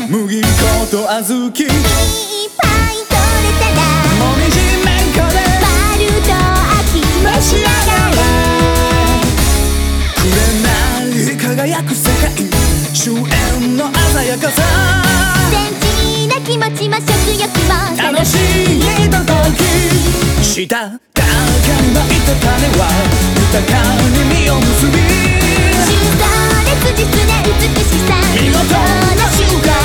麦粉と小豆いっぱい取れたらもみじめんこでバルと秋召し上がれ。 紅輝く世界終焉の鮮やかさ天地な気持ちも食欲も楽しいと時したたかにまいた種は豊かに実を結び周到で辻褄美しさ見事な瞬間